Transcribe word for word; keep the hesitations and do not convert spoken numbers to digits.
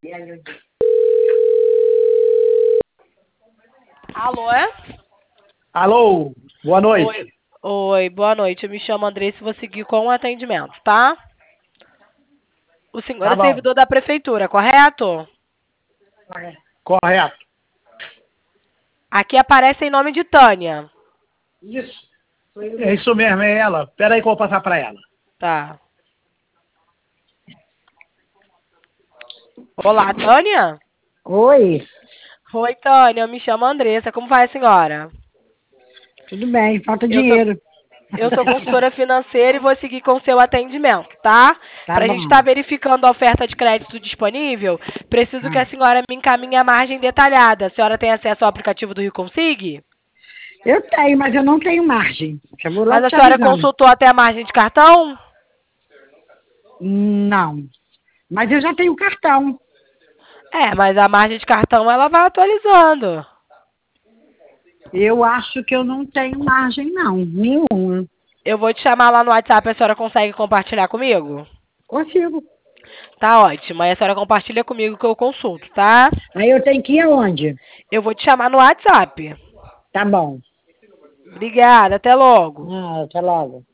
Alô, é? Alô, boa noite. Oi, oi, boa noite. Eu me chamo Andressa e vou seguir com o atendimento, tá? O senhor Tá é bom. servidor da prefeitura, correto? Correto. Aqui aparece em nome de Tânia. Isso. É isso mesmo, é ela. Pera aí que eu vou passar pra ela. Tá. Olá, Tânia? Oi, Oi, Tânia. Eu me chamo Andressa. Como vai, senhora? tudo bem, falta Eu sou, dinheiro. eu sou consultora financeira e vou seguir com o seu atendimento, tá? Tá Para a gente bom. estar verificando a oferta de crédito disponível, preciso que Ah, a senhora me encaminhe a margem detalhada. A senhora tem acesso ao aplicativo do Rio Consig? eu tenho, mas eu não tenho margem. Já vou Mas logo a te senhora avisando. consultou até a margem de cartão? Não, mas eu já tenho cartão. É, mas a margem de cartão ela vai atualizando. Eu acho que eu não tenho margem, não, nenhuma. Eu vou te chamar lá no WhatsApp, a senhora consegue compartilhar comigo? Consigo. Tá ótimo. Aí a senhora compartilha comigo que eu consulto, tá? Aí eu tenho que ir aonde? Eu vou te chamar no WhatsApp. Tá bom. Obrigada, até logo. Ah, até logo.